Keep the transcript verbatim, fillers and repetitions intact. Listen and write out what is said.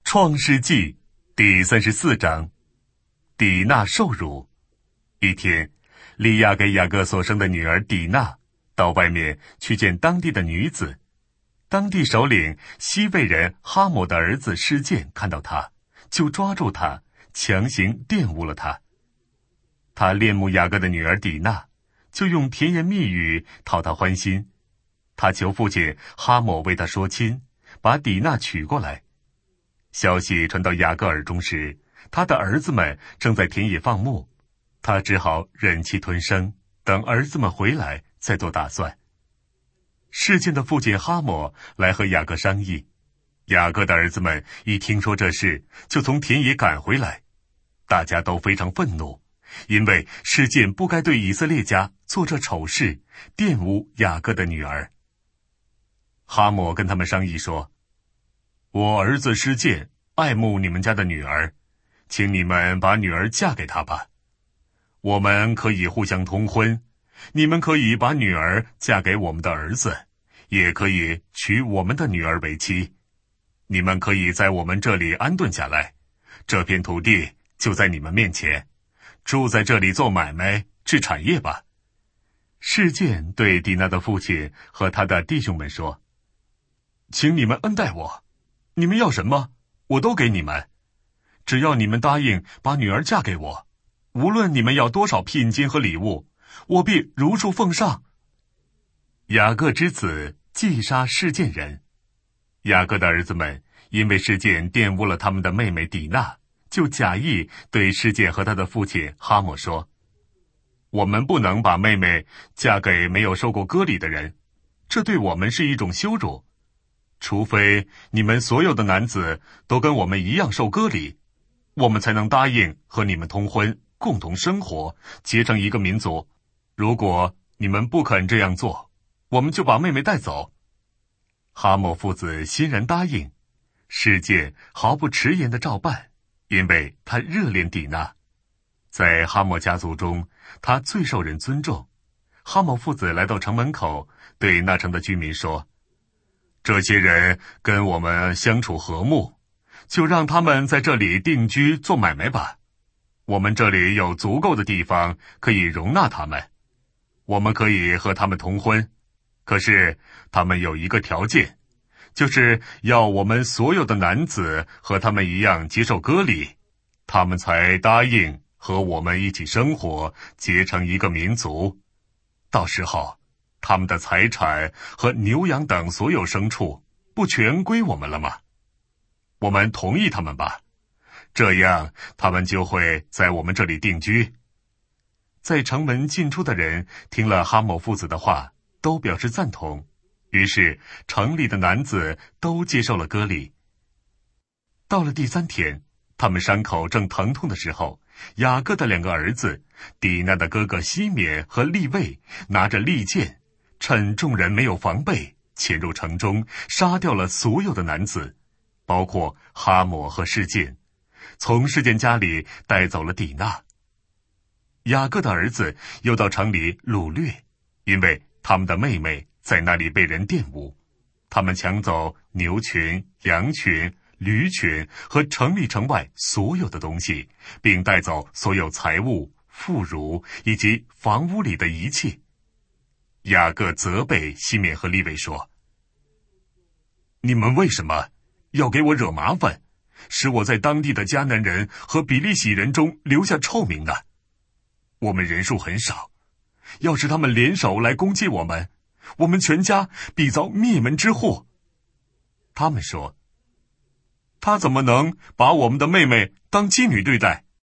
创世纪第三十四章，底娜受辱。一天，利亚给雅各所生的女儿底娜到外面去见当地的女子。当地首领西魏人哈姆的儿子示剑看到他，就抓住他，强行玷污了他。他恋慕雅各的女儿底娜，就用甜言蜜语讨她欢心。他求父亲哈姆为他说亲，把底娜娶过来。消息传到雅各耳中时，他的儿子们正在田野放牧，他只好忍气吞声，等儿子们回来再做打算。示剑的父亲哈姆来和雅各商议，雅各的儿子们一听说这事，就从田野赶回来。大家都非常愤怒，因为示剑不该对以色列家做这丑事，玷污雅各的女儿。哈姆跟他们商议说，我儿子示剑爱慕你们家的女儿，请你们把女儿嫁给他吧。我们可以互相通婚，你们可以把女儿嫁给我们的儿子，也可以娶我们的女儿为妻。你们可以在我们这里安顿下来，这片土地就在你们面前，住在这里做买卖置产业吧。示剑对底娜的父亲和他的弟兄们说，请你们恩待我，你们要什么我都给你们，只要你们答应把女儿嫁给我，无论你们要多少聘金和礼物，我必如数奉上。雅各之子击杀示剑人。雅各的儿子们因为示剑玷污了他们的妹妹底娜，就假意对示剑和他的父亲哈姆说，我们不能把妹妹嫁给没有受过割礼的人，这对我们是一种羞辱。除非你们所有的男子都跟我们一样受割礼，我们才能答应和你们通婚，共同生活，结成一个民族。如果你们不肯这样做，我们就把妹妹带走。哈姆父子欣然答应，示剑毫不迟延地照办，因为他热恋底娜。在哈姆家族中，他最受人尊重。哈姆父子来到城门口，对那城的居民说，这些人跟我们相处和睦，就让他们在这里定居做买卖吧。我们这里有足够的地方可以容纳他们，我们可以和他们通婚。可是他们有一个条件，就是要我们所有的男子和他们一样接受割礼，他们才答应和我们一起生活，结成一个民族。到时候他们的财产和牛羊等所有牲畜不全归我们了吗？我们同意他们吧，这样他们就会在我们这里定居。在城门进出的人听了哈姆父子的话，都表示赞同，于是城里的男子都接受了割礼。到了第三天，他们伤口正疼痛的时候，雅各的两个儿子底娜的哥哥西缅和利未拿着利剑，趁众人没有防备，潜入城中，杀掉了所有的男子，包括哈姆和示剑，从示剑家里带走了底娜。雅各的儿子又到城里掳掠，因为他们的妹妹在那里被人玷污。他们抢走牛群、羊群、驴群和城里城外所有的东西，并带走所有财物、妇孺以及房屋里的一切。雅各责备西缅和利未说，你们为什么要给我惹麻烦，使我在当地的迦南人和比利洗人中留下臭名呢？我们人数很少，要是他们联手来攻击我们，我们全家必遭灭门之祸。他们说，他怎么能把我们的妹妹当妓女对待？